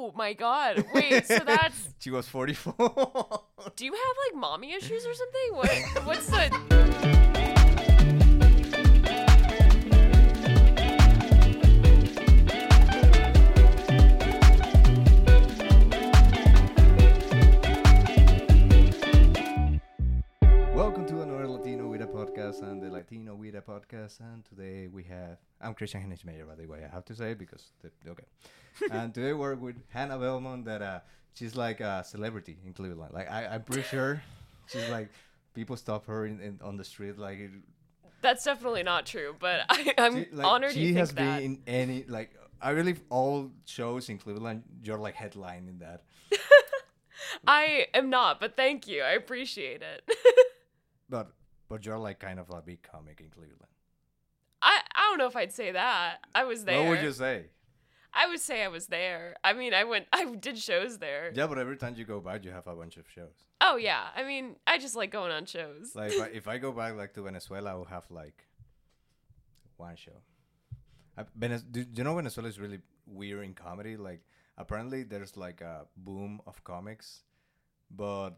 Oh my god. Wait, so that's... She was 44. Do you have like mommy issues or something? What's the... Welcome to another Latino Vida podcast and the Latino Vida podcast. And today we have... I'm Christian Hennichmeyer, by the way. I have to say it because... Okay. And today we're with Hannah Belmont that she's like a celebrity in Cleveland. Like, I'm pretty sure she's like... People stop her on the street like... That's definitely not true, but I'm honored you think that. She has been in any... Like, I believe all shows in Cleveland, you're like headlining that. I am not, but thank you. I appreciate it. But you're like kind of a big comic in Cleveland. I don't know if I'd say that. I was there. What would you say? I would say I was there. I mean, I did shows there. Yeah, but every time you go back, you have a bunch of shows. Oh, yeah. I mean, I just like going on shows. Like, if I go back like to Venezuela, I will have like one show. Do you know Venezuela is really weird in comedy? Like, apparently there's like a boom of comics, but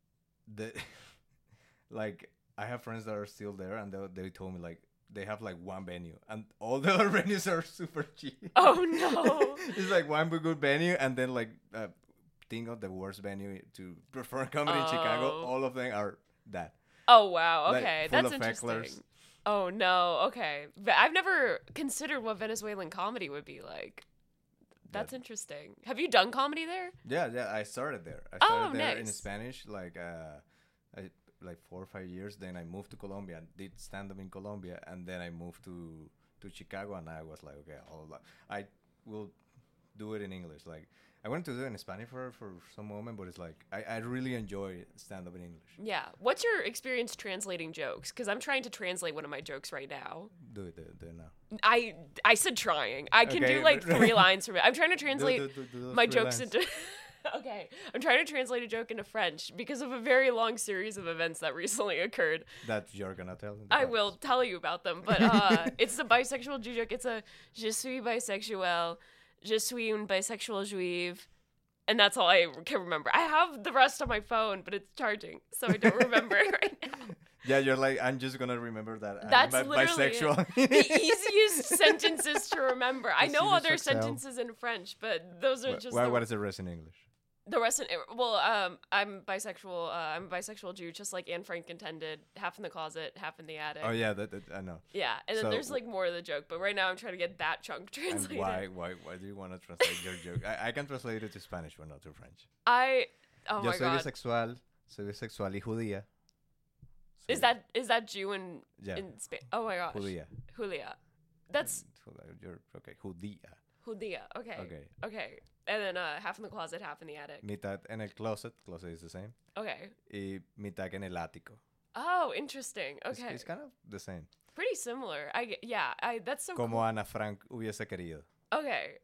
like, I have friends that are still there, and they told me like they have like one venue, and all the other venues are super cheap. Oh no! It's like one good venue, and then like think of the worst venue to perform comedy in Chicago. All of them are that. Oh wow! Okay, like, that's interesting. Hecklers. Oh no! Okay, I've never considered what Venezuelan comedy would be like. That's interesting. Have you done comedy there? Yeah. I started there. I started there in nice. Spanish, like 4 or 5 years. Then I moved to Colombia and did stand up in Colombia, and then I moved to Chicago, and I was like, okay, I will do it in English. Like, I wanted to do it in Spanish for some moment, but it's like I really enjoy stand up in English. Yeah. What's your experience translating jokes? Because I'm trying to translate one of my jokes right now. Do it now. I said trying. I can do like 3 lines from it. I'm trying to translate my jokes into... Okay. I'm trying to translate a joke into French because of a very long series of events that recently occurred. That you're gonna tell them? I will tell you about them. But it's the bisexual Jew joke. It's a je suis bisexuel, je suis une bisexual juive. And that's all I can remember. I have the rest on my phone, but it's charging, so I don't remember it right now. Yeah, you're like, I'm just gonna remember that. That's I'm literally bisexual. the easiest sentences to remember. I know other sentences in French, but those are just... What is the rest in English? The rest in... Well, I'm bisexual. I'm a bisexual Jew, just like Anne Frank intended. Half in the closet, half in the attic. Oh, yeah, that I know. Yeah, and then there's like more of the joke, but right now I'm trying to get that chunk translated. And why do you want to translate your joke? I can translate it to Spanish, but not to French. Oh my God. Soy bisexual y judía. Is that Jew in Spain? Oh my gosh. Julia. That's... You're okay. Judía. Okay. And then half in the closet, half in the attic. Mitad en el closet. Closet is the same. Okay. Y mitad en el ático. Oh, interesting. Okay. It's kind of the same. Pretty similar. That's so Como cool. Ana Frank hubiese querido. Okay.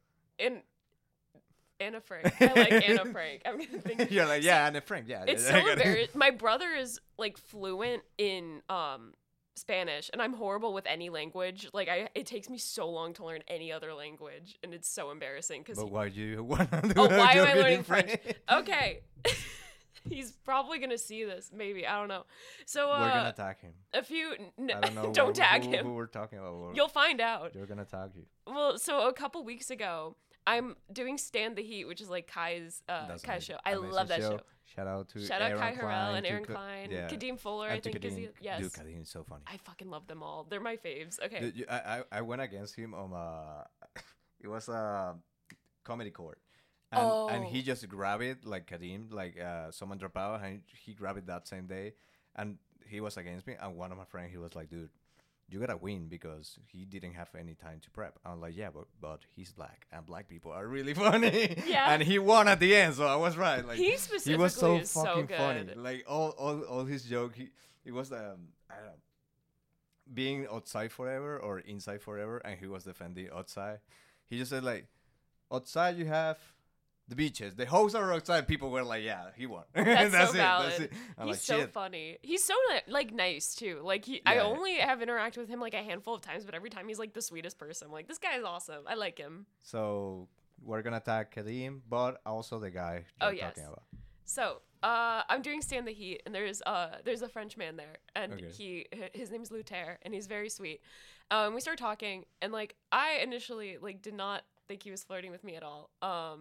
Anna Frank. I like Anna Frank. I'm gonna think. You're like, yeah, Anna Frank. Yeah. It's so embarrassing. My brother is like fluent in Spanish, and I'm horrible with any language. Like, it takes me so long to learn any other language, and it's so embarrassing. But why do you want to do why am I learning French? Okay. He's probably gonna see this. Maybe, I don't know. So we're gonna tag him. I don't know. Don't tag him. Who we're talking about? You'll find out. You're gonna tag you. Well, so a couple weeks ago, I'm doing Stand the Heat, which is like Kai's show. I love that show. Shout out Kai Harrell and Aaron Klein. Yeah. Kadeem Fuller, I think. Yes. Dude, Kadeem is so funny. I fucking love them all. They're my faves. Okay. Dude, I went against him on it was a comedy court. And he just grabbed it, like Kadeem, like someone dropped out, and he grabbed it that same day. And he was against me. And one of my friends, he was like, dude, you gotta win because he didn't have any time to prep. I'm like, yeah, but he's black, and black people are really funny. Yeah. And he won at the end, so I was right. Like, he specifically was so is fucking so funny. good. Like all his joke, it was I don't know, being outside forever or inside forever, and he was defending outside. He just said like, outside you have the beaches. The hosts are outside. People were like, yeah, he won. That's so valid. That's it. He's like, so shit. funny. He's so like nice too. Like I only have interacted with him like a handful of times, but every time he's like the sweetest person. I'm like, this guy is awesome. I like him. So we're gonna tag Kadim, but also the guy you're talking about. So, I'm doing Stand the Heat, and there's a French man there, and his name's Luther, and he's very sweet. We started talking, and like I initially like did not think he was flirting with me at all.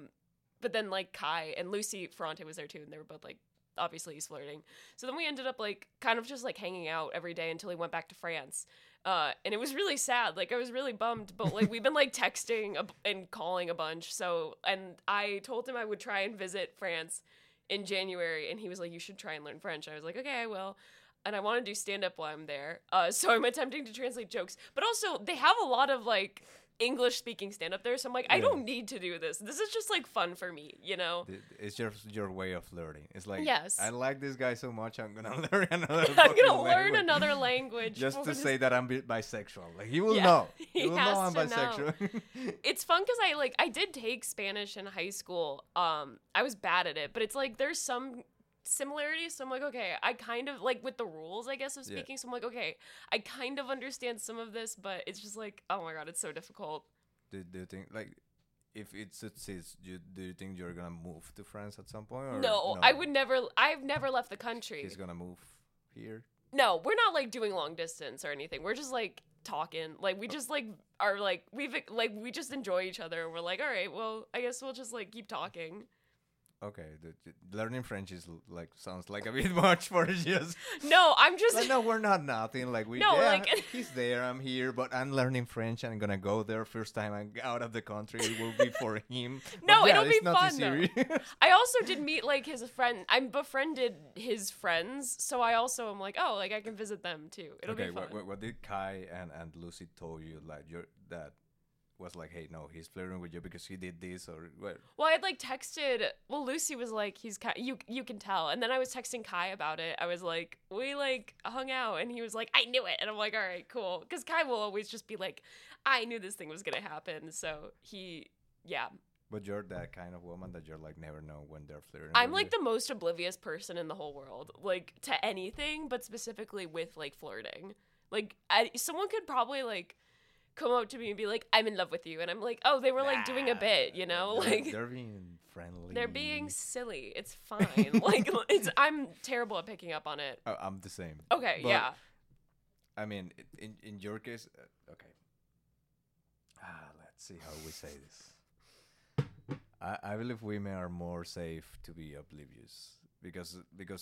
But then like Kai and Lucy Ferrante was there too, and they were both like, obviously he's flirting. So then we ended up like kind of just like hanging out every day until he went back to France. And it was really sad. Like I was really bummed, but like we've been like texting and calling a bunch. So, and I told him I would try and visit France in January, and he was like, you should try and learn French. I was like, okay, I will. And I want to do stand-up while I'm there. So I'm attempting to translate jokes. But also, they have a lot of, like, English-speaking stand-up there. So I'm like, I don't need to do this. This is just, like, fun for me, you know? It's just your way of learning. It's like, yes. I like this guy so much, I'm going to learn another I'm going to learn another language. Just to say that I'm bisexual. Like, he will know. He will know I'm bisexual. It's fun because I did take Spanish in high school. I was bad at it, but it's like there's some similarities. So I'm like, okay, I kind of like with the rules, I guess, of speaking. Yeah. So I'm like, okay, I kind of understand some of this, but it's just like, oh my God, it's so difficult. Do you think, like, if it succeeds, do you think you're going to move to France at some point? Or no, I would never. I've never left the country. He's going to move here? No, we're not like doing long distance or anything. We're just like talking. Like we just like are like we just enjoy each other. We're like, all right, well, I guess we'll just like keep talking. Okay, learning French is like sounds like a bit much for just. No, I'm just. Like, no, we're not nothing. Like we. No, yeah, like he's there. I'm here, but I'm learning French. I'm gonna go there first time I'm out of the country. It will be for him. No, yeah, it'll be fun though. I also did meet like his friend. I befriended his friends, so I also am like, oh, like I can visit them too. It'll be fun. What did Kai and Lucy told you like that? Was like, hey, no, he's flirting with you because he did this or what? Well, I'd like texted. Well, Lucy was like, he's Kai. You can tell. And then I was texting Kai about it. I was like, we like hung out, and he was like, I knew it. And I'm like, all right, cool. Because Kai will always just be like, I knew this thing was gonna happen. So yeah. But you're that kind of woman that you're like never know when they're flirting. I'm like the most oblivious person in the whole world, like to anything, but specifically with like flirting. Like someone could probably like come up to me and be like, I'm in love with you. And I'm like, oh, they were like doing a bit, you know? They're being friendly. They're being silly. It's fine. Like, I'm terrible at picking up on it. Oh, I'm the same. Okay, but, yeah. I mean, in your case, okay. Let's see how we say this. I believe women are more safe to be oblivious because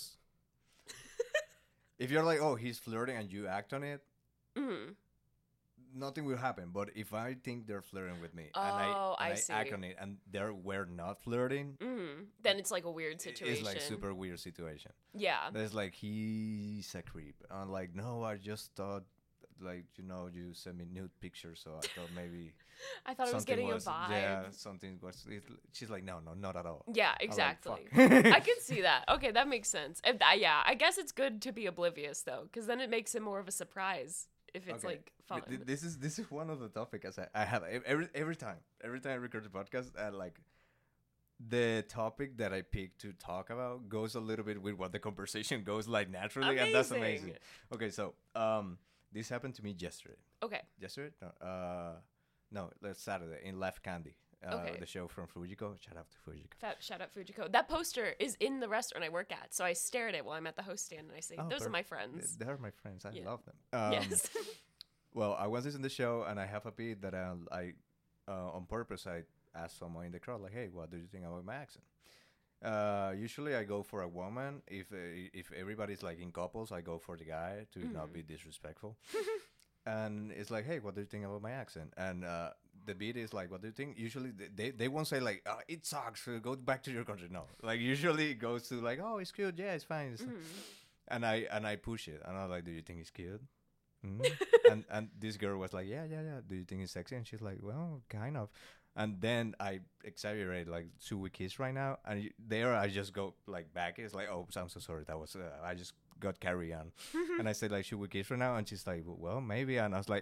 if you're like, oh, he's flirting and you act on it, nothing will happen. But if I think they're flirting with me and I act on it and we're not flirting, then it's like a weird situation. It's like super weird situation. Yeah. There's like, he's a creep. I'm like, no, I just thought, like, you sent me nude pictures, so I thought maybe I thought I was getting a vibe. Yeah, something was. She's like, no, not at all. Yeah, exactly. Like, I can see that. Okay, that makes sense. Yeah, I guess it's good to be oblivious though, because then it makes it more of a surprise if it's like fun. This is one of the topics I have every time I record the podcast. Like the topic that I pick to talk about goes a little bit with what the conversation goes like naturally, and that's amazing. Okay, so this happened to me yesterday. Okay. Yesterday? No, that's Saturday in Left Candy. The show from Fujiko. Shout out to Fujiko. Shout out Fujiko. That poster is in the restaurant I work at, so I stare at it while I'm at the host stand, and I say, those are my friends. They're my friends. I love them. Yes. Well, I was in the show, and I have a bit that I on purpose, I asked someone in the crowd, like, hey, what do you think about my accent? Usually I go for a woman. If everybody's like in couples, I go for the guy to not be disrespectful. And it's like, hey, what do you think about my accent? And the beat is like, what do you think? Usually they won't say like, it sucks, go back to your country. No, like usually it goes to like, oh, it's cute, yeah, it's fine. And I push it, and I'm like, do you think it's cute? and this girl was like, yeah. Do you think it's sexy? And she's like, well, kind of. And then I exaggerate, like, should we kiss right now? And there I just go like back. It's like, oh, I'm so sorry. That was I just got carried on. And I said like, should we kiss right now? And she's like, well, maybe. And I was like,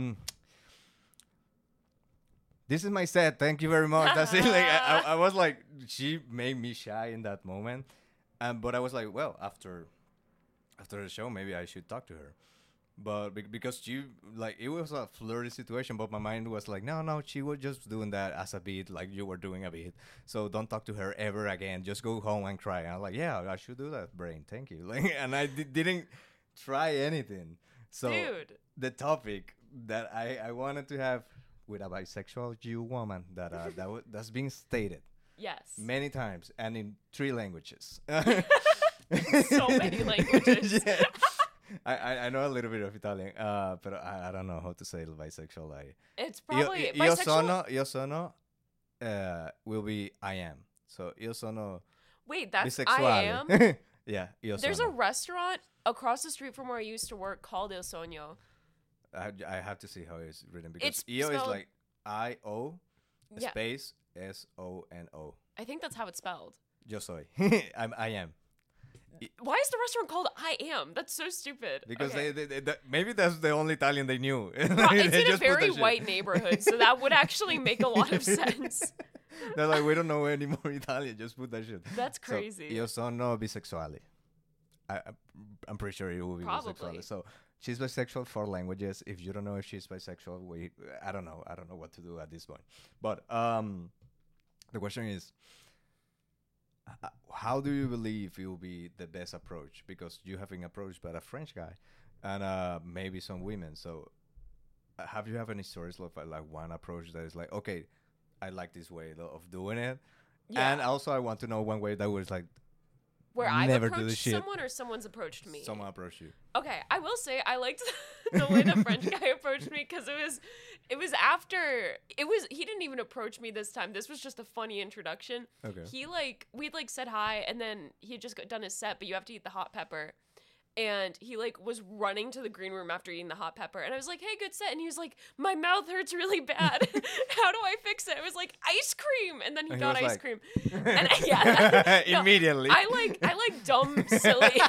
this is my set. Thank you very much. That's it. Like I was like, she made me shy in that moment. But I was like, well, after the show, maybe I should talk to her. But because you like it was a flirty situation, but my mind was like, no, no, she was just doing that as a bit, like you were doing a bit. So don't talk to her ever again. Just go home and cry. And I'm like, yeah, I should do that, brain. Thank you. Like, and I didn't try anything. So Dude. the topic that I wanted to have with a bisexual Jew woman that's being stated Yes. many times and in 3 languages. So many languages. Yeah. I know a little bit of Italian, but I don't know how to say bisexual. It's probably Io bisexual. sono will be I am. So io sono Wait, that's bisexuale. I am. Yeah, io There's a sono. restaurant across the street from where I used to work called Il Sogno. I have to see how it's written because It's io is spelled- like I-O Yeah, space S-O-N-O. I think that's how it's spelled. Yo soy. I am. Why is the restaurant called I Am? That's so stupid. Because Okay. maybe that's the only Italian they knew. It's They in a just put very that shit. white neighborhood, so that would actually make a lot of sense. They're like, we don't know any more Italian. Just put that shit. That's So, crazy. io sono bisexuale. I'm pretty sure it will be Probably. bisexual. So she's bisexual for languages. If you don't know if she's bisexual, I don't know. I don't know what to do at this point. But the question is, how do you believe it will be the best approach? Because you have been approached by a French guy, and maybe some women. So have you have any stories of like one approach that is like, okay, I like this way of doing it, Yeah. and also I want to know one way that was like Where I've never do approached this shit. someone or someone's approached me. someone approached you. Okay, I will say I liked the way the French guy approached me because it was after he didn't even approach me this time. This was just a funny introduction. Okay. We'd said hi and then he had just done his set, but you have to eat the hot pepper. And he was running to the green room after eating the hot pepper. And I was like, hey, good set. And he was like, my mouth hurts really bad. How do I fix it? I was like, ice cream. And then he And he got was ice like- cream. And yeah, no, Immediately. I like dumb, silly.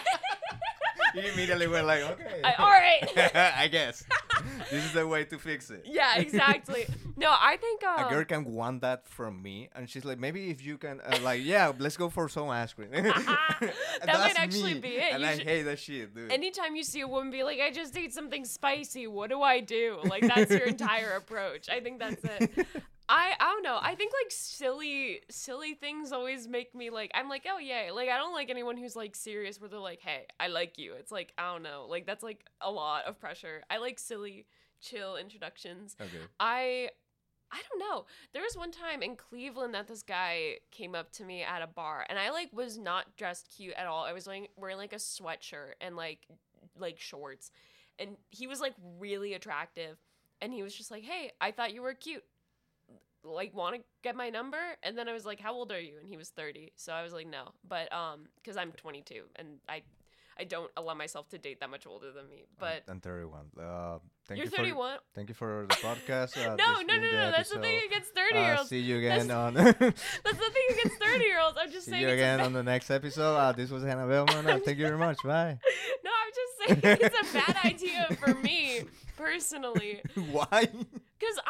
You immediately went like, okay. All right. I guess. This is the way to fix it. Yeah, exactly. No, I think A girl can want that from me, and she's like, maybe if you can, like, yeah, let's go for some ice cream. That That's might actually me, be it. And You I should- hate that shit, dude. anytime you see a woman be like, I just ate something spicy, what do I do? Like, that's your entire approach. I think that's it. I don't know. I think like silly things always make me like, I'm like, oh yeah. Like, I don't like anyone who's like serious where they're like, hey, I like you. It's like, I don't know. Like, that's like a lot of pressure. I like silly, chill introductions. Okay. I don't know. There was one time in Cleveland that this guy came up to me at a bar, and I like was not dressed cute at all. I was wearing like a sweatshirt and like shorts, and he was like really attractive, and he was just like, "Hey, I thought you were cute. Like, want to get my number?" And then I was like, "How old are you?" And he was 30, so I was like, "No," but because I'm 22, and I don't allow myself to date that much older than me. But I'm 31. Thank you're you 31. Thank you for the podcast. No, this no, being no, the that's the thing episode. against 30-year-olds. See you again That's- on. That's the thing against 30-year-olds. I'm just See saying you it's again a on the next episode. This was Hannah Bellman. Thank you very much. Bye. No, I'm just saying it's a bad idea for me personally. Why? Cause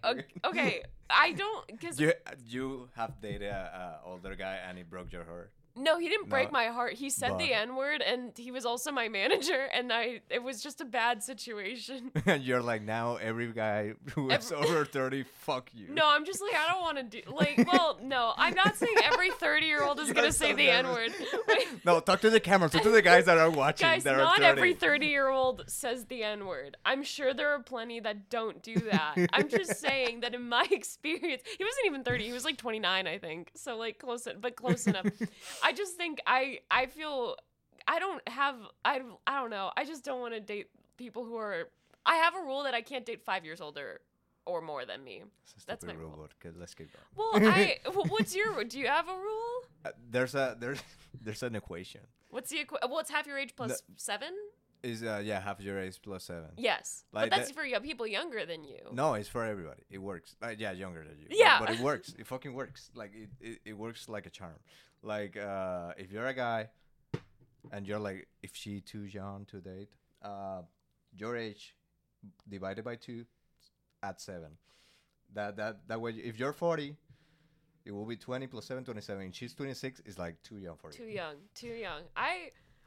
I don't. Cause You have dated a older guy and he broke your heart. no, he didn't break No, my heart. He said the but- N-word, and he was also my manager, and it was just a bad situation. And you're like, now every guy who is over 30, fuck you. No, I'm just like, I don't want to do well. No, I'm not saying every 30-year-old is You're gonna so say the nervous. N-word. No, talk to the camera. Talk to the guys that are watching. Guys, that not are 30. every 30-year-old says the N-word. I'm sure there are plenty that don't do that. I'm just saying that in my experience, he wasn't even 30. He was like 29, I think. So like close enough. I just think I feel I don't know. I just don't want to date people who are. I have a rule that I can't date 5 years older or more than me. It's a That's stupid my rule, rule. but okay, let's keep going. Well, what's your? Do you have a rule? There's an equation. What's the well? It's half your age plus 7. Is half your age plus 7. Yes, Like but that's that- for people younger than you. No, it's for everybody. It works. Yeah, younger than you. Yeah. But it works. It fucking works. Like it works like a charm. Like if you're a guy and you're like, if she too young to date, your age divided by 2 at 7. That way, if you're 40, it will be 20 plus 7, 27. She's 26. Is like too young for you. Too young.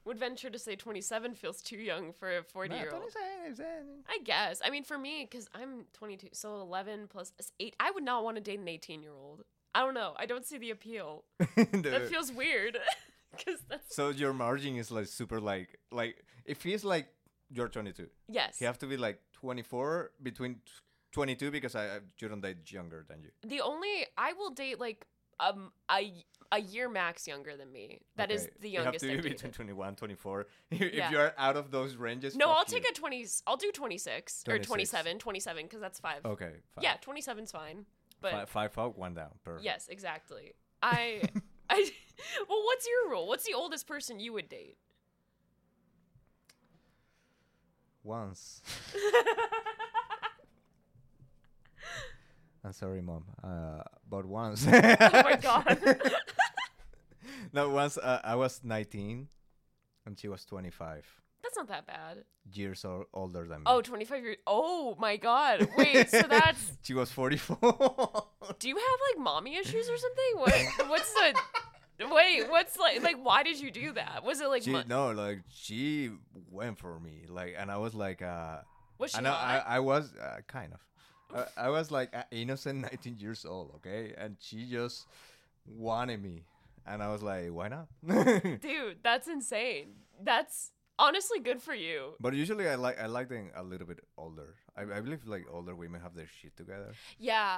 would venture to say 27 feels too young for a 40-year-old. 27. I guess. I mean, for me, because I'm 22, so 11 plus 8. I would not want to date an 18-year-old. I don't know. I don't see the appeal. That feels weird. So your margin is like super like it feels like you're 22. Yes. You have to be like 24 between 22 because I shouldn't date younger than you. I will date like a year max younger than me. That is the youngest. You have to be between 21, 24. If you're out of those ranges. No, I'll take a 20. I'll do 26 or 27 because that's 5. Okay. 5. Yeah, 27's fine. But 5 up, 1 down. Perfect. Yes, exactly. Well, what's your rule? What's the oldest person you would date? Once. I'm sorry, Mom. But once. Oh my God. No, once I was 19 and she was 25. That's not that bad. Years older than me. Oh, 25 years. Oh my God. Wait, so that's. She was 44. Do you have like mommy issues or something? What's like why did you do that? Was it like she went for me, like, and I was like was she I was kind of I was like innocent 19 years old, okay, and she just wanted me, and I was like, why not? Dude, that's insane. That's honestly good for you. But usually I like them a little bit older. I believe like older women have their shit together. Yeah.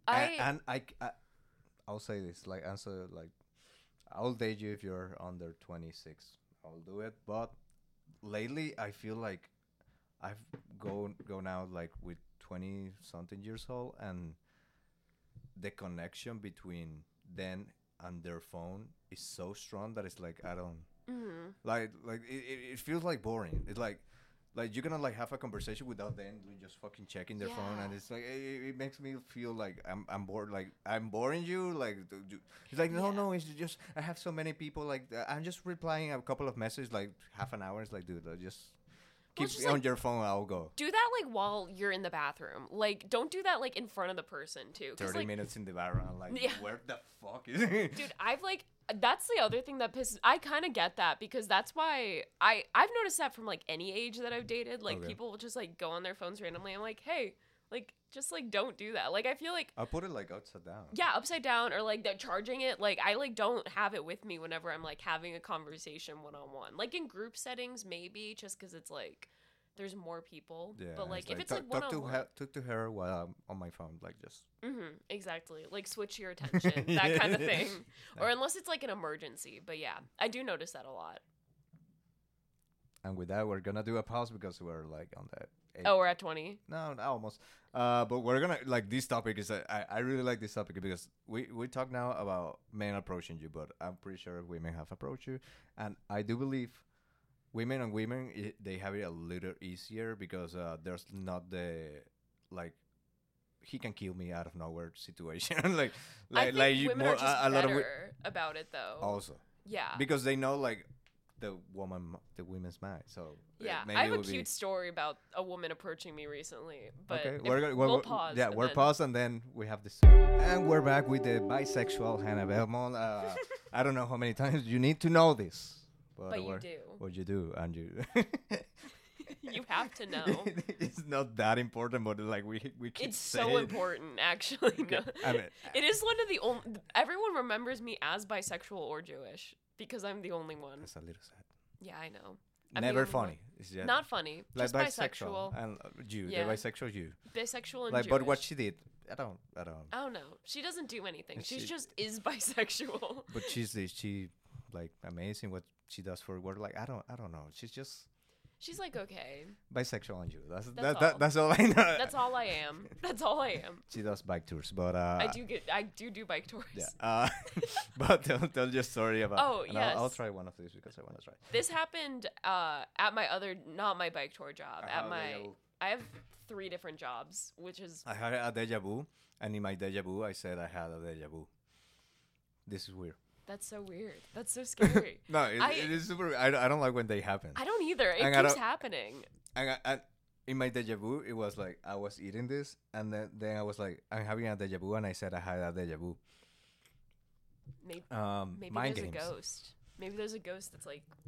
I'll say this, like, answer, like, I'll date you if you're under 26. I'll do it. But lately, I feel like I've gone out like with 20 something years old, and the connection between them and their phone is so strong that it's like I don't like it feels like boring. It's like you're gonna like have a conversation without them just fucking checking their phone, and it's like it makes me feel like I'm bored, like I'm boring you, like it's like no, it's just I have so many people, like I'm just replying a couple of messages like half an hour. It's like, dude, just keep on your phone. I'll go. Do that like while you're in the bathroom. Like don't do that like in front of the person too. 30 minutes in the bathroom, like where the fuck is it? Dude, that's the other thing that pisses. I kind of get that because that's why I've noticed that from like any age that I've dated. Like people will just like go on their phones randomly. I'm like, hey, like just like don't do that. Like I feel like I'll put it like upside down. Yeah, upside down, or like they're charging it. Like I like don't have it with me whenever I'm like having a conversation one-on-one. Like in group settings, maybe just because it's like there's more people. Yeah, but like if it's like one-on-one, talk to her while I'm on my phone, like just. Exactly. Like switch your attention, that kind of thing. Or unless it's like an emergency. But yeah, I do notice that a lot. And with that, we're gonna do a pause because we're like on that. Oh, we're at 20. No, almost. But we're gonna like this topic is I really like this topic because we talk now about men approaching you, but I'm pretty sure women have approached you, and I do believe women and women they have it a little easier because there's not the like he can kill me out of nowhere situation. I think women are just better about it though. Also, yeah, because they know like the women's mind. So yeah, I have a cute story about a woman approaching me recently. But okay, we'll pause. Yeah, we're paused, and then we have this. And we're back with the bisexual Hannah Belmont. I don't know how many times you need to know this, but you do. What you do, and you. You have to know. It's not that important, but like we keep It's so important, actually. Okay. No. I mean, it is one of the only. Everyone remembers me as bisexual or Jewish because I'm the only one. That's a little sad. Yeah, I know. Never funny. Not funny. Like just bisexual. And you, the bisexual you. Bisexual and like, Jewish. but what she did, I don't. Oh no, she doesn't do anything. She just is bisexual. But she like amazing what she does for work. Like I don't know. She's like okay. Bisexual and you. That's all I know. That's all I am. That's all I am. She does bike tours, but I do bike tours. Yeah. But tell your story about. Oh yes. I'll try one of these because I want to try. This happened at my other, not my bike tour job. I have 3 different jobs, which is. I had a deja vu, and in my deja vu, I said I had a deja vu. This is weird. That's so weird. That's so scary. No, it is super. I don't like when they happen. I don't either. It keeps happening. And in my deja vu, it was like I was eating this, and then I was like, I'm having a deja vu, and I said I had a deja vu. Maybe mind there's games. a ghost. Maybe there's a ghost that's like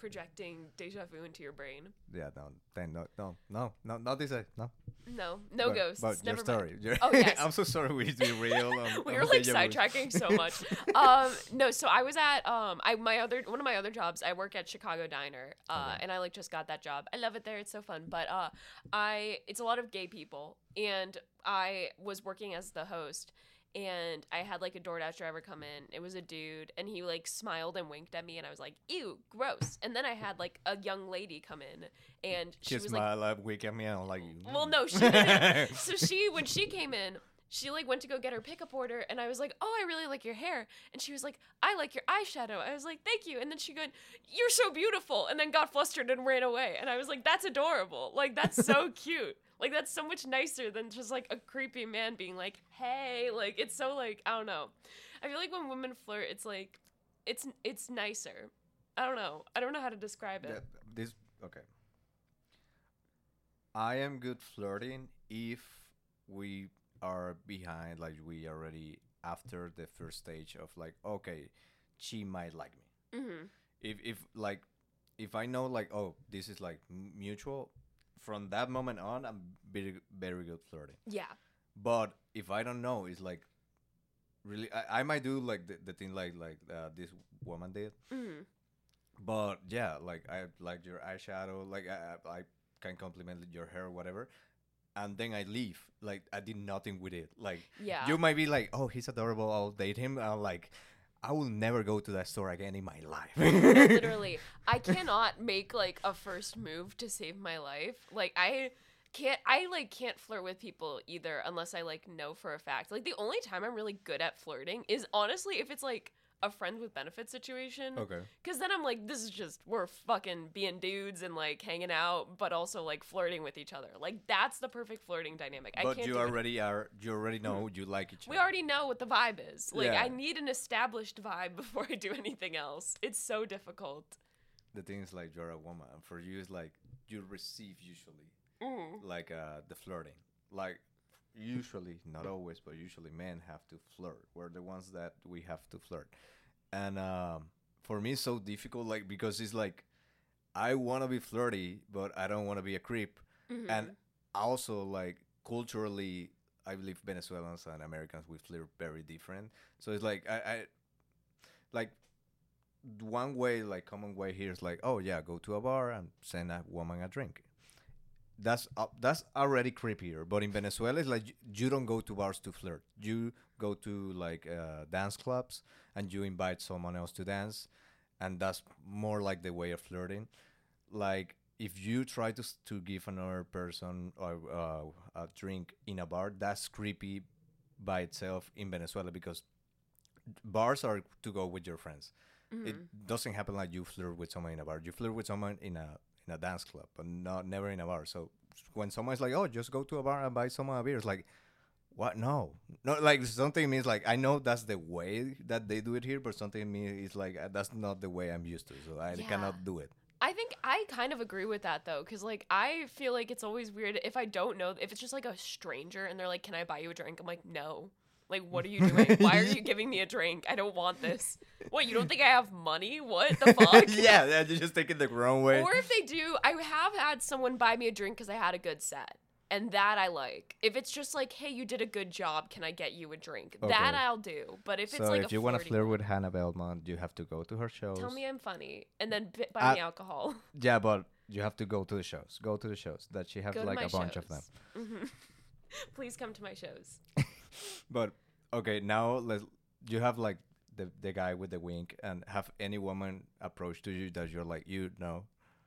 projecting deja vu into your brain. Yeah, no, then no, not this. No. No ghosts. But Never your story. mind. Oh yes. I'm so sorry. We be real. We were like sidetracking so much. No, so I was at one of my other jobs. I work at Chicago Diner, and I like just got that job. I love it there. It's so fun. But it's a lot of gay people, and I was working as the host. And I had like a DoorDash driver come in. It was a dude, and he like smiled and winked at me, and I was like, "Ew, gross." And then I had like a young lady come in, and she was like, "Wink at me," and I'm like, "Well, no, she didn't." So when she came in, she like went to go get her pickup order, and I was like, "Oh, I really like your hair," and she was like, "I like your eyeshadow." I was like, "Thank you," and then she goes, "You're so beautiful," and then got flustered and ran away, and I was like, "That's adorable. Like that's so cute." Like, that's so much nicer than just, like, a creepy man being like, hey, like, it's so, like, I don't know. I feel like when women flirt, it's, like, it's nicer. I don't know. I don't know how to describe it. Okay. I am good flirting if we are behind, like, we already after the first stage of, like, okay, she might like me. Mm-hmm. If I know, like, oh, this is, like, mutual, from that moment on, I'm very, very good flirting. Yeah. But if I don't know, it's like really, I might do like the thing like this woman did. Mm-hmm. But yeah, like I like your eyeshadow, like I can compliment your hair or whatever. And then I leave. Like I did nothing with it. Like you might be like, oh, he's adorable. I'll date him. I'm like, I will never go to that store again in my life. No, literally. I cannot make like a first move to save my life. Like I can't flirt with people either unless I like know for a fact. Like the only time I'm really good at flirting is honestly if it's like a friend with benefits situation. Okay. Because then I'm like, this is just, we're fucking being dudes and like hanging out, but also like flirting with each other. Like that's the perfect flirting dynamic. But you already know you like each other. We already know what the vibe is. Like I need an established vibe before I do anything else. It's so difficult. The thing is like you're a woman. For you, it's like you receive usually like the flirting. Like usually, not always, but usually men have to flirt. We're the ones that we have to flirt. And for me, it's so difficult, like, because it's like, I want to be flirty, but I don't want to be a creep. Mm-hmm. And also, like, culturally, I believe Venezuelans and Americans, we flirt very different. So it's like, I like, one way, like, common way here is like, oh, yeah, go to a bar and send a woman a drink. That's already creepier. But in Venezuela, it's like you don't go to bars to flirt. You go to like dance clubs and you invite someone else to dance, and that's more like the way of flirting. Like if you try to give another person a drink in a bar, that's creepy by itself in Venezuela because bars are to go with your friends. Mm-hmm. It doesn't happen like you flirt with someone in a bar. You flirt with someone in a dance club, but never in a bar. So when someone's like, "Oh, just go to a bar and buy someone a beer," it's like, what? No, like something means like I know that's the way that they do it here, but something me is like that's not the way I'm used to, so I cannot do it. I think I kind of agree with that though, because like I feel like it's always weird if I don't know, if it's just like a stranger and they're like, "Can I buy you a drink?" I'm like, "No." Like, what are you doing? Why are you giving me a drink? I don't want this. What, you don't think I have money? What the fuck? Yeah, you're just taking the wrong way. Or if they do, I have had someone buy me a drink because I had a good set. And that I like. If it's just like, hey, you did a good job, can I get you a drink? Okay. That I'll do. But if it's like if you want to flirt with Hannah Belmont, you have to go to her shows. Tell me I'm funny. And then buy me alcohol. Yeah, but you have to go to the shows. Go to the shows. That she has like a bunch of them. Mm-hmm. Please come to my shows. But... okay, now you have like the guy with the wink, and have any woman approach to you that you're like, you know?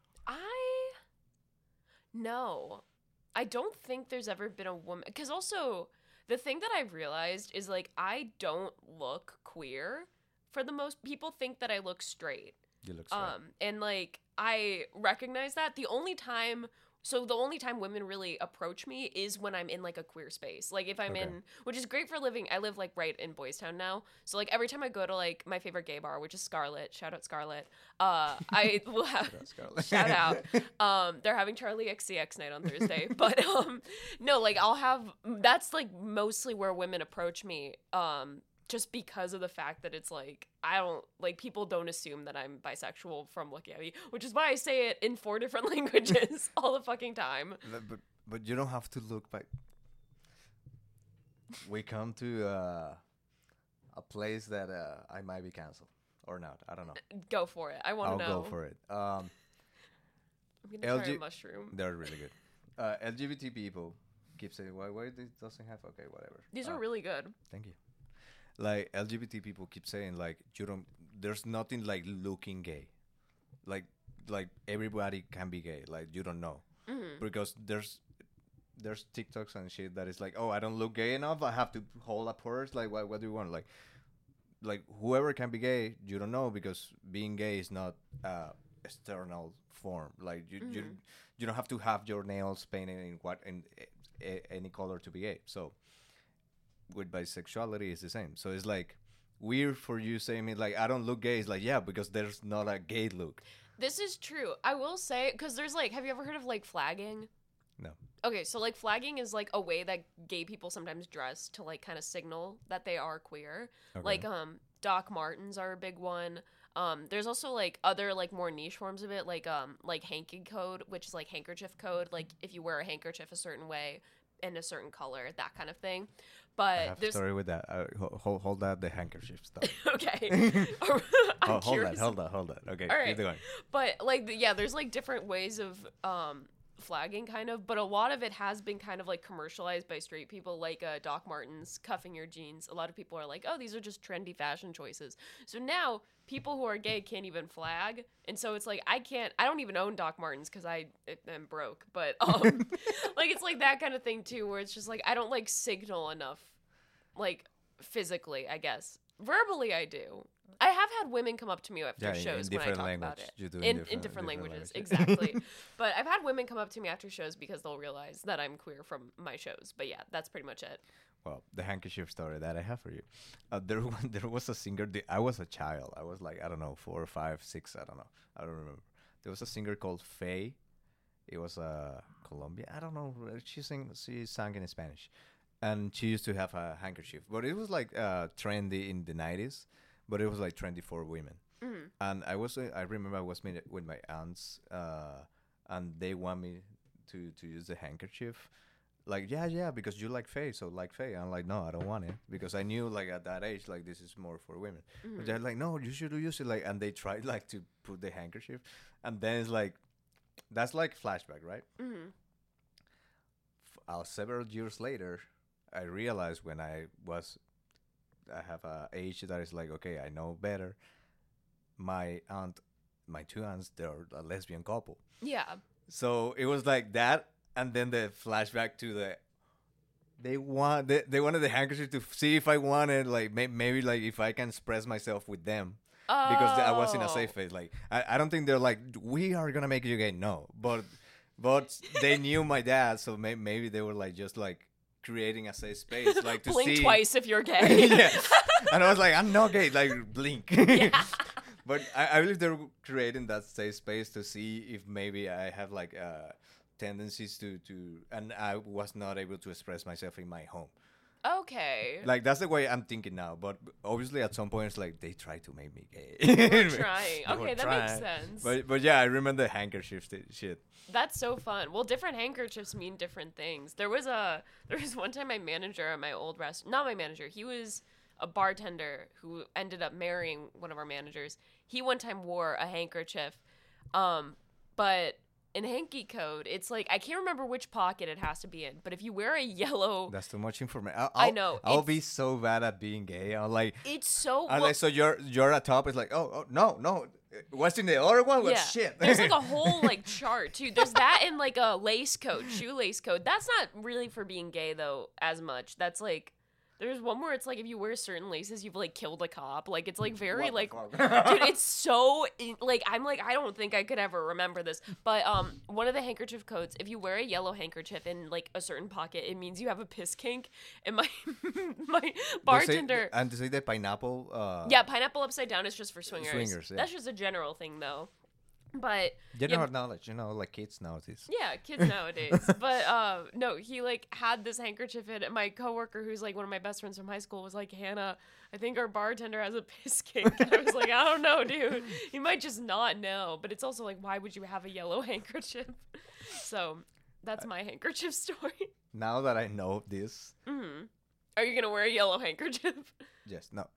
No. I don't think there's ever been a woman, because also the thing that I've realized is like I don't look queer. For the most people think that I look straight. You look straight. And like I recognize that the only time women really approach me is when I'm in like a queer space. Like if I'm in, which is great for living. I live like right in Boys Town now. So like every time I go to like my favorite gay bar, which is Scarlet, shout out Scarlet. I will have shout out. They're having Charlie XCX night on Thursday. But no, like that's like mostly where women approach me. just because of the fact that it's like, I don't, like, people don't assume that I'm bisexual from looking at me, which is why I say it in 4 different languages all the fucking time. But you don't have to look back. We come to a place that I might be canceled or not. I don't know. Go for it. I want to know. I'll go for it. I'm gonna try a mushroom. They're really good. LGBT people keep saying, why this doesn't have, okay, whatever. These are really good. Thank you. Like, LGBT people keep saying, like, there's nothing like looking gay. Like everybody can be gay. Like, you don't know. Mm-hmm. Because there's TikToks and shit that is like, oh, I don't look gay enough, I have to hold a purse. Like, what do you want? Like whoever can be gay, you don't know, because being gay is not external form. Like, you don't have to have your nails painted in any color to be gay. So with bisexuality is the same. So it's like weird for you saying me like I don't look gay. It's like, yeah, because there's not a gay look. This is true. I will say, because there's like, have you ever heard of like flagging? No. Okay, so like flagging is like a way that gay people sometimes dress to like kind of signal that they are queer. Okay. Like Doc Martens are a big one. There's also like other like more niche forms of it, like hanky code, which is like handkerchief code, like if you wear a handkerchief a certain way in a certain color, that kind of thing. But I have a story with that. Hold that, the handkerchief stuff. Okay. Hold that. Okay, all right. keep going. But like, there's like different ways of flagging kind of, but a lot of it has been kind of like commercialized by straight people, like Doc Martens, cuffing your jeans. A lot of people are like, oh, these are just trendy fashion choices. So now people who are gay can't even flag, and so it's like I don't even own Doc Martens because I'm broke, but like it's like that kind of thing too, where it's just like I don't like signal enough, like physically, I guess. Verbally I do. I have had women come up to me after shows when I talk about it. In different languages. Exactly. But I've had women come up to me after shows because they'll realize that I'm queer from my shows. But yeah, that's pretty much it. Well, the handkerchief story that I have for you. There was a singer. I was a child. I was like, I don't know, 4 or 5, 6. I don't know. I don't remember. There was a singer called Faye. It was Colombia. I don't know. She sang in Spanish. And she used to have a handkerchief. But it was like trendy in the 90s. But it was like trendy for women. Mm-hmm. And I remember I was with my aunts, and they want me to use the handkerchief. Like, yeah, because you like Faye, so like Faye. I'm like, no, I don't want it, because I knew like at that age, like this is more for women. Mm-hmm. But they're like, no, you should use it. Like, and they tried like to put the handkerchief, and then it's like, that's like flashback, right? Mm-hmm. Several years later, I realized when I have a age that is like, okay, I know better. My 2 aunts, they're a lesbian couple. Yeah. So it was like that, and then the flashback to they wanted the handkerchief to see if I wanted, like, maybe like if I can express myself with them. Oh. Because I was in a safe phase. Like, I don't think they're like, we are gonna make you gay. No, but they knew my dad, so maybe they were like just like creating a safe space, like to blink see twice if you're gay. Yeah. And I was like, I'm not gay, like blink. Yeah. But I believe they're creating that safe space to see if maybe I have like tendencies to and I was not able to express myself in my home. Okay. Like, that's the way I'm thinking now. But obviously at some point it's like they try to make me gay. We're trying. Okay, that makes sense. But yeah, I remember the handkerchief shit. That's so fun. Well, different handkerchiefs mean different things. There was one time my manager at my old not my manager, he was a bartender who ended up marrying one of our managers. He one time wore a handkerchief, but in hanky code, it's like, I can't remember which pocket it has to be in, but if you wear a yellow... That's too much information. I know. I'll be so bad at being gay. I'm like... It's so... like, so you're at top, it's like, no. What's in the other one? What shit? There's like a whole like chart too. There's that and like a lace code, shoelace code. That's not really for being gay though as much. That's like... There's one where it's like if you wear certain laces, you've like killed a cop. Like it's like very like, dude, it's so like I'm like I don't think I could ever remember this. But one of the handkerchief codes, if you wear a yellow handkerchief in like a certain pocket, it means you have a piss kink. And my bartender and to say the pineapple. Yeah, pineapple upside down is just for swingers. Yeah. That's just a general thing though. But General knowledge, like kids nowadays. yeah, kids nowadays. But no, he like had this handkerchief in, and my coworker, who's like one of my best friends from high school, was like, "Hannah, I think our bartender has a piss kink." And I was like, "I don't know, dude. He might just not know." But it's also like, why would you have a yellow handkerchief? So that's my handkerchief story. Now that I know this, Are you gonna wear a yellow handkerchief? yes, no.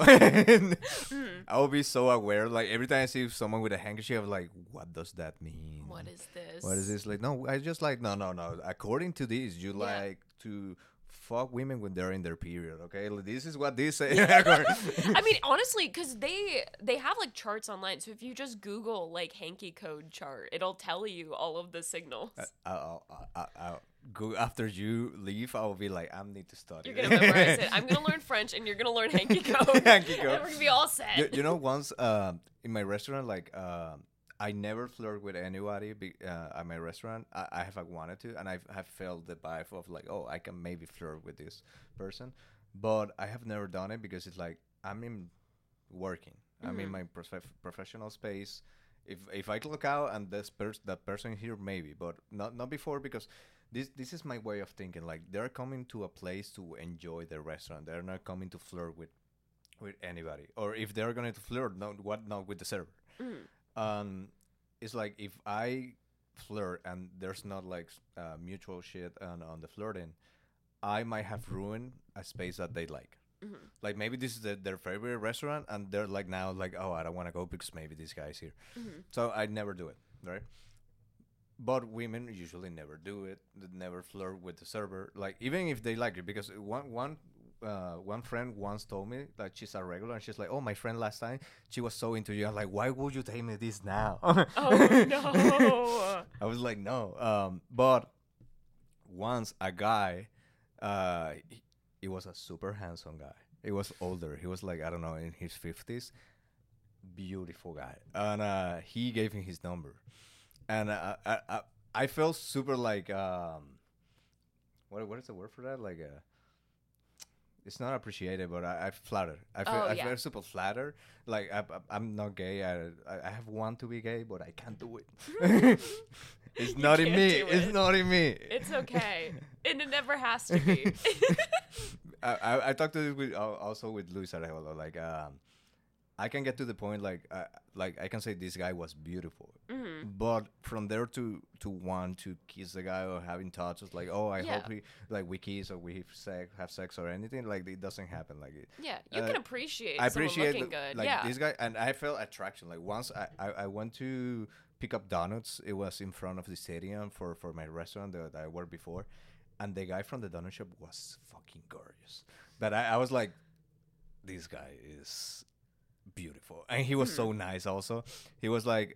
I will be so aware. Like every time I see someone with a handkerchief, I'm like, what does that mean? What is this? What is this? Like, no, I just like, no. According to this, you like to fuck women when they're in their period, okay? Like, this is what they say. I mean, honestly, because they have like charts online. So if you just Google like hanky code chart, it'll tell you all of the signals. I'll go after you leave. I'll be like, I need to study. You're gonna memorize it. I'm gonna learn French, and you're gonna learn hanky code. Hanky code. And we're gonna be all set. You know, once in my restaurant, like I never flirt with anybody at my restaurant. I have wanted to, and I have felt the vibe of like, oh, I can maybe flirt with this person, but I have never done it because it's like I'm in working. I'm in my professional space. If I look out and that person here, maybe, but not before, because this is my way of thinking. Like they're coming to a place to enjoy the restaurant. They're not coming to flirt with anybody. Or if they're going to flirt, not with the server. It's like if I flirt and there's not like mutual shit on the flirting, I might have ruined a space that they like. Like maybe this is their favorite restaurant, and they're like now like, oh, I don't want to go because maybe this guy's here. So I never do it, right? But women usually never do it. They never flirt with the server, like even if they like it. Because one friend once told me that she's a regular, and she's like, "Oh, my friend last time she was so into you." I'm like, "Why would you tell me this now?" Oh no! I was like, "No." But once a guy, he was a super handsome guy. He was older. He was like, I don't know, in his 50s. Beautiful guy, and he gave me his number, and I felt super like what is the word for that? Like it's not appreciated, but I flattered. I feel super flattered. Like I'm not gay. I have want to be gay, but I can't do it. It's not in me. It's not in me. It's okay, and it never has to be. I talked to this also with Luis Arevalo. Like I can get to the point like I can say this guy was beautiful, but from there to want to kiss the guy or having thoughts of like, oh, I hope we kiss or we have sex or anything, like it doesn't happen. Like you can appreciate. I appreciate looking good. Like this guy, and I felt attraction. Like once I went to pick up donuts. It was in front of the stadium for my restaurant that I worked before, and the guy from the donut shop was fucking gorgeous. That I was like, this guy is beautiful, and he was so nice. Also, he was like,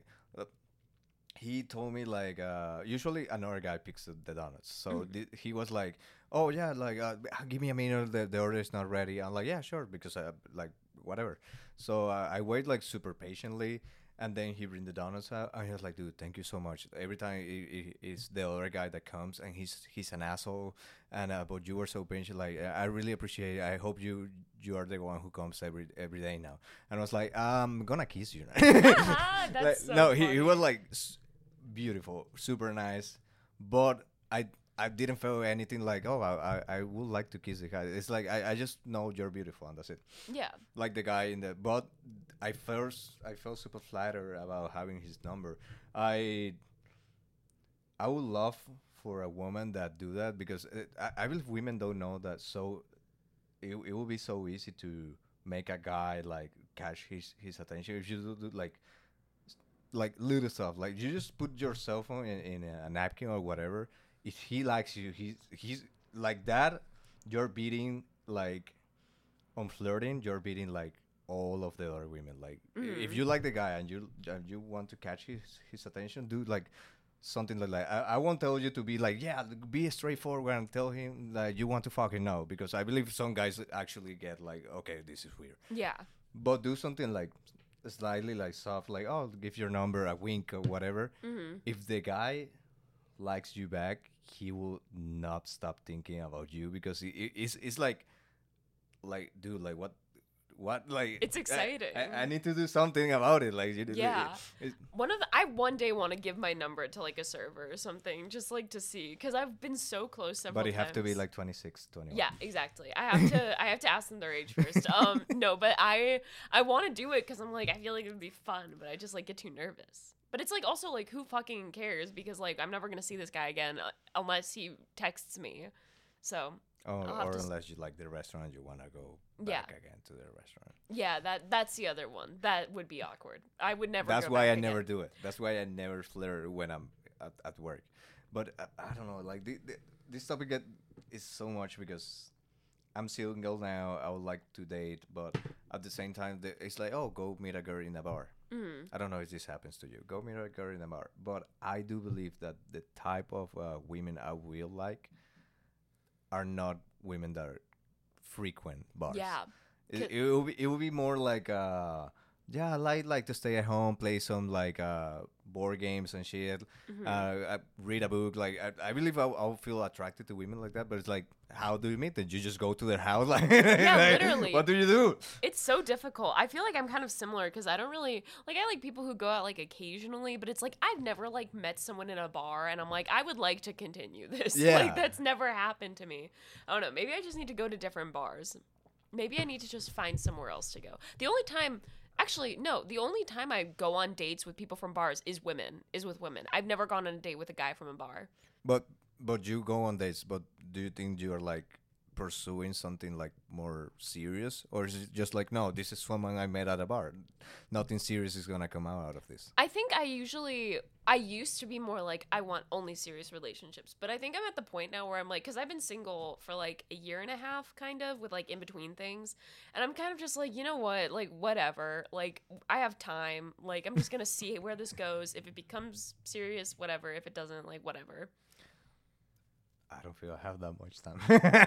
he told me like, usually another guy picks the donuts, so he was like, oh yeah, like give me a minute, the order is not ready. I'm like, yeah, sure, because like whatever. So I wait like super patiently. And then he bring the donuts out, and he was like, "Dude, thank you so much." Every time it's the other guy that comes, and he's an asshole, and but you were so patient. Like, I really appreciate it. I hope you are the one who comes every day now. And I was like, I'm gonna kiss you. That's like, so no, funny. he was like beautiful, super nice, but I didn't feel anything like, oh, I would like to kiss the guy. It's like I just know you're beautiful, and that's it. Yeah. Like the guy in the, but I felt super flattered about having his number. I would love for a woman that do that, because I believe women don't know that. So it will be so easy to make a guy like catch his attention if you do like little stuff. Like you just put your cell phone in a napkin or whatever. If he likes you, he's like that. You're beating like on flirting. You're beating like all of the other women. Like if you like the guy and you want to catch his attention, do like something like that. I won't tell you to be like, yeah, be straightforward and tell him that you want to fucking know, because I believe some guys actually get like, okay, this is weird. Yeah. But do something like slightly like soft, like, oh, give your number, a wink or whatever. If the guy likes you back, he will not stop thinking about you, because it's like dude, like what? Like, It's exciting. I need to do something about it. Like, yeah. I one day want to give my number to like a server or something, just like to see, because I've been so close several but you times. have to be like 26, 21. Yeah, exactly. I have to ask them their age first. No, but I want to do it because I'm like, I feel like it would be fun, but I just like get too nervous. But it's like also like, who fucking cares? Because like I'm never gonna see this guy again unless he texts me. So. Or unless you like the restaurant, you want to go back again to the restaurant. Yeah, that's the other one. That would be awkward. I would never. That's go why back I again. never do it. That's why I never flirt when I'm at work. But I don't know. Like this topic is so much because I'm single now. I would like to date, but at the same time, it's like, oh, go meet a girl in a bar. Mm-hmm. I don't know if this happens to you. Go meet a girl in a bar. But I do believe that the type of women I will like are not women that are frequent bars. Yeah. It will be more like yeah, I like to stay at home, play some like board games and shit. Mm-hmm. I read a book. Like I believe I'll feel attracted to women like that. But it's like, how do you meet them? You just go to their house, like Yeah, like, literally. What do you do? It's so difficult. I feel like I'm kind of similar because I don't really like. I like people who go out like occasionally, but it's like I've never like met someone in a bar and I'm like, I would like to continue this. Yeah. Like that's never happened to me. I don't know. Maybe I just need to go to different bars. Maybe I need to just find somewhere else to go. The only time I go on dates with people from bars is with women. I've never gone on a date with a guy from a bar. But you go on dates. But do you think you're like pursuing something like more serious, or is it just like, no, this is someone I met at a bar, nothing serious is gonna come out of this? I think I used to be more like, I want only serious relationships, but I think I'm at the point now where I'm like, because I've been single for like a year and a half kind of with like in between things, and I'm kind of just like, you know what, like whatever, like I have time, like I'm just gonna see where this goes. If it becomes serious, whatever. If it doesn't, like whatever. I don't feel I have that much time.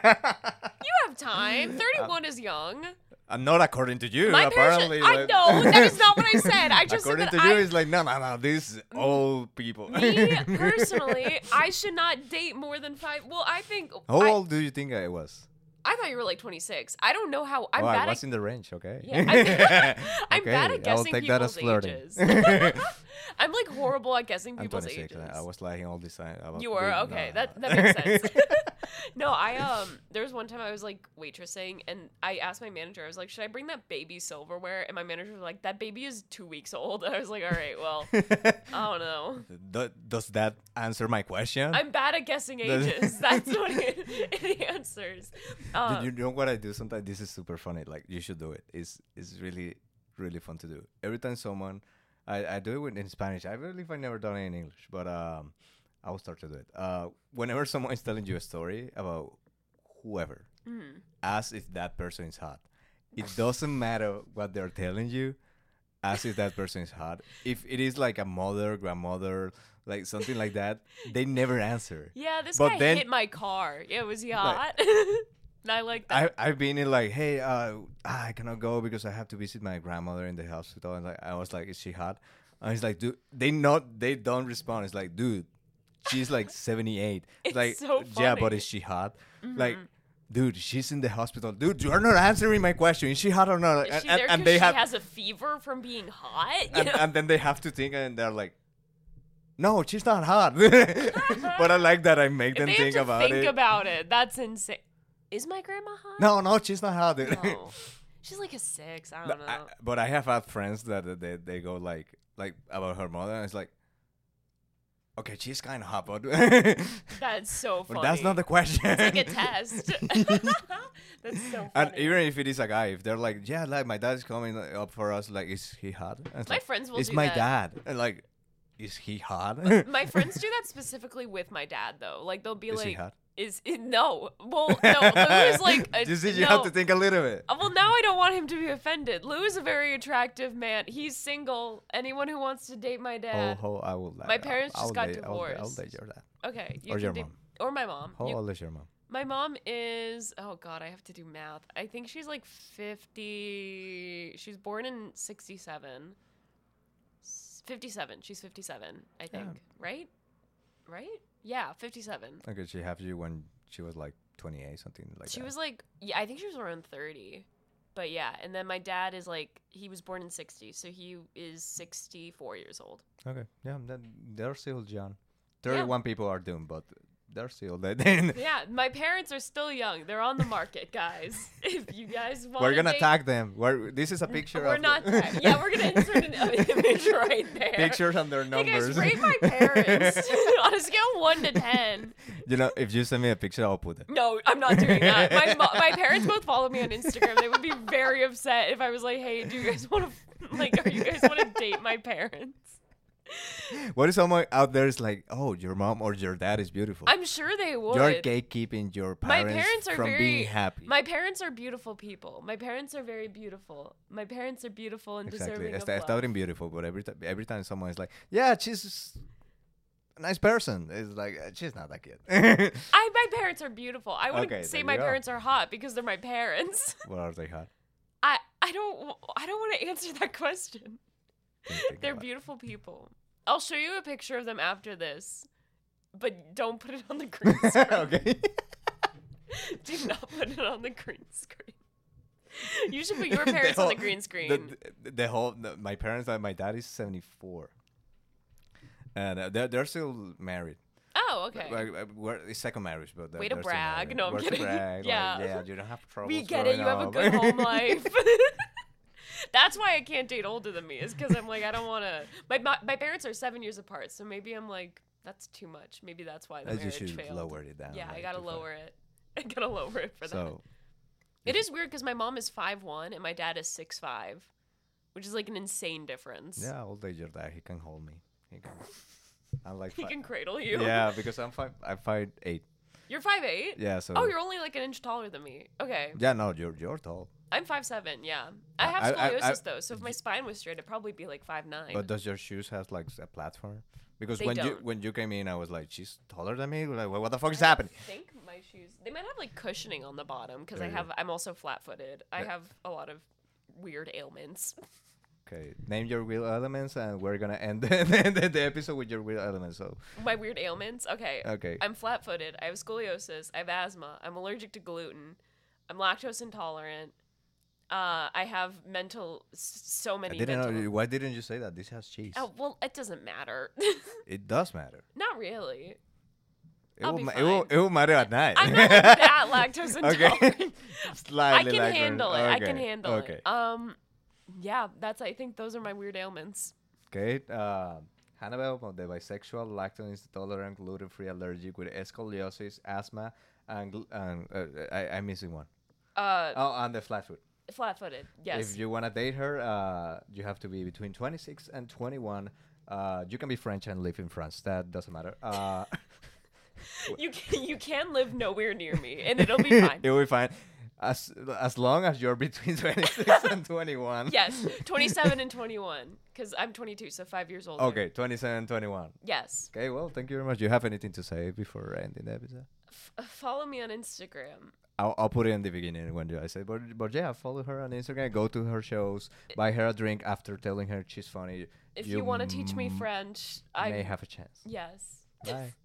You have time. 31 is young. Not according to you, My apparently. I know, that is not what I said. I just according said to that you, it's like, no, these old people. Me, personally, I should not date more than 5. Well, I think... How old do you think I was? I thought you were like 26. I don't know how... I'm I bad was at... in the range, okay. Yeah, I'm Okay, bad at I'll guessing take that as people's flirting. ages. I'm like horrible at guessing I'm people's 26. ages. I was lying all this time. You were? Okay, that makes sense. No, there was one time I was like waitressing and I asked my manager, I was like, should I bring that baby silverware? And my manager was like, that baby is 2 weeks old. And I was like, all right, well, I don't know. Does that answer my question? I'm bad at guessing ages. That's what it answers. Did you know what I do sometimes? This is super funny. Like, you should do it. It's really, really fun to do. Every time someone... I do it in Spanish. I believe I never done it in English, but I will start to do it. Whenever someone is telling you a story about whoever, ask if that person is hot. It doesn't matter what they're telling you. Ask if that person is hot. If it is like a mother, grandmother, like something like that, they never answer. Yeah, this guy hit my car. Yeah, was he hot? And I like that. I've been in like, hey, I cannot go because I have to visit my grandmother in the hospital. And like, I was like, is she hot? And he's like, dude, they don't respond. It's like, dude, she's like 78. It's like, so yeah, funny. but is she hot? Like, dude, she's in the hospital. Dude, you are not answering my question. Is she hot or not? Is she there because she has a fever from being hot? And then they have to think, and they're like, no, she's not hot. But I like that I make them think about it. Think about it. That's insane. Is my grandma hot? No, she's not hot. No. She's like a 6. I don't know. But I have had friends that they go like about her mother, and it's like, okay, she's kind of hot, but that's so funny. But that's not the question. It's like a test. That's so funny. And even if it is a guy, if they're like, yeah, like my dad is coming up for us, like, is he hot? And my like, friends will it's do my that. dad. And like, is he hot? My friends do that specifically with my dad, though. Like, they'll be is like, he hot? No. Well, no. Lou is like... You have to think a little bit. Well, now I don't want him to be offended. Lou is a very attractive man. He's single. Anyone who wants to date my dad... I will... My parents just got divorced. I'll date your dad. Okay. Or your mom. Or my mom. How old is your mom? My mom is... Oh, God, I have to do math. I think she's like 50... She's born in 67. 57. She's 57, I think. Yeah. Right? Yeah, 57. Okay, she had you when she was like 28, something like that. She was like, yeah, I think she was around 30. But yeah, and then my dad is like, he was born in 60, so he is 64 years old. Okay. Yeah, they're still young. 31 people are doomed, but they're still dead. Yeah, my parents are still young. They're on the market, guys. If you guys want, We're gonna tag them. This is a picture. We're not. Yeah, we're gonna insert an image right there. Pictures and their numbers. Hey guys, rate my parents on a scale of 1 to 10. You know, if you send me a picture, I'll put it. No, I'm not doing that. My parents both follow me on Instagram. They would be very upset if I was like, "Hey, do you guys want to are you guys want to date my parents?" What if someone out there is like, "Oh, your mom or your dad is beautiful"? I'm sure they would. You're gatekeeping your parents, my parents are from being happy. My parents are beautiful people. My parents are very beautiful. My parents are beautiful and deserving of love. Está beautiful, but every time someone is like, "Yeah, she's a nice person," it's like she's not that good. My parents are beautiful. I wouldn't say my parents are hot because they're my parents. Well, are they hot? I don't want to answer that question. They're beautiful people. I'll show you a picture of them after this, but don't put it on the green screen. Okay. Do not put it on the green screen. You should put your parents on the green screen. My parents, my dad is 74, and they're still married. Oh, okay. It's second marriage, but way to brag. No, I'm kidding. Yeah, yeah, you don't have trouble. We get it. You have a good home life. That's why I can't date older than me. Is because I'm like, I don't want to. My parents are 7 years apart, so maybe I'm like, that's too much. Maybe that's why the marriage failed. You should lower it down. Yeah, I gotta lower it. I gotta lower it for that. It is weird because my mom is 5'1" and my dad is 6'5", which is like an insane difference. Yeah, I'll date your dad. He can hold me. He can. I'm like. He can cradle you. Yeah, because I'm 5'8". You're 5'8"? Yeah. So. Oh, you're only like an inch taller than me. Okay. Yeah, no, you're tall. I'm 5'7", yeah. I have scoliosis though, so if my spine was straight, it'd probably be like 5'9". But does your shoes have like a platform? Because they when you came in, I was like, she's taller than me. Like, what the fuck is happening? I think my shoes, they might have like cushioning on the bottom because I'm also flat-footed. I have a lot of weird ailments. Okay, name your weird elements, and we're gonna end the episode with your weird elements. So my weird ailments. Okay. Okay. I'm flat-footed. I have scoliosis. I have asthma. I'm allergic to gluten. I'm lactose intolerant. I have so many. Why didn't you say that? This has cheese. Oh well, it doesn't matter. It does matter. Not really. It will matter at night. I'm not like that lactose intolerant. Okay. I can handle it. I can handle it. Yeah, I think those are my weird ailments. Okay. Hannibal, the bisexual, lactose intolerant, gluten-free, allergic with scoliosis, asthma, and I'm missing one. And the flat foot. Flat-footed, yes. If you want to date her, you have to be between 26 and 21. You can be French and live in France. That doesn't matter. You can live nowhere near me, and it'll be fine. It will be fine. As long as you're between 26 and 21. Yes, 27 and 21, because I'm 22, so 5 years older. Okay, 27 and 21. Yes. Okay, well, thank you very much. Do you have anything to say before ending the episode? Follow me on Instagram. I'll put it in the beginning when I say, but yeah, follow her on Instagram, go to her shows, buy her a drink after telling her she's funny. If you want to teach me French, I may have a chance. Yes. Bye.